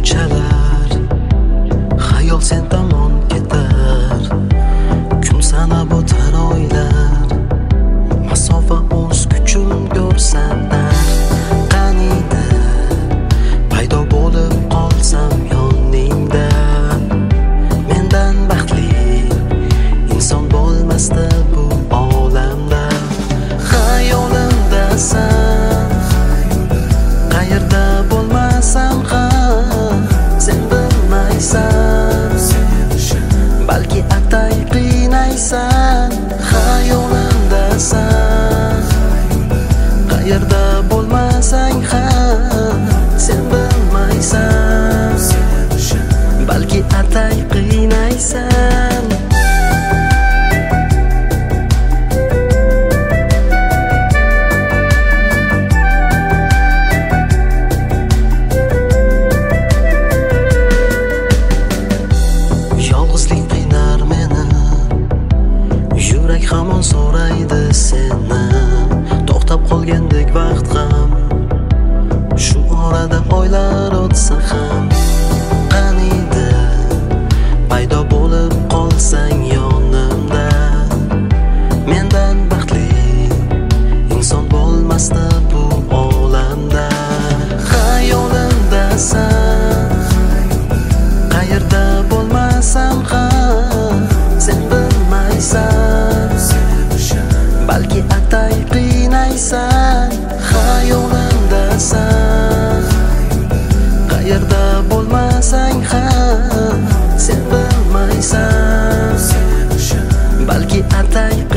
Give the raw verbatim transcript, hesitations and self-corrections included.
kechalar xayol sen tomon ketar, kun sanab o'tar oylar, masofa o'z kuchun ko'rsatar. Qaniydi paydo bo'lib qolsam yoningda, mendan baxtli inson bo'lmasdi bu olamda. Xayolimdasan, qayerda bo'lmasam ham sen bilmaysan, balki atay qiynaysan. Xayolimdasan, qayerda bo'lmasang ham sen bilmaysan, balki atay qiynaysan. Yolg'izlik qiynar meni, yurak hamon so'raydi seni. To'xtab qolgandek vaqt ham, shu orada oylar o'tsa ham. Qaniydi paydo bo'lib qolsang yonimda, mendan baxtli inson bo'lmasdi bu olamda. Xayolimdasan, qayerda bo'lmasam ham sen bilmaysan, balki atay qiynaysan. Xayolimdasan, qayerda bo'lmasang ham sen bilmaysan, balki atay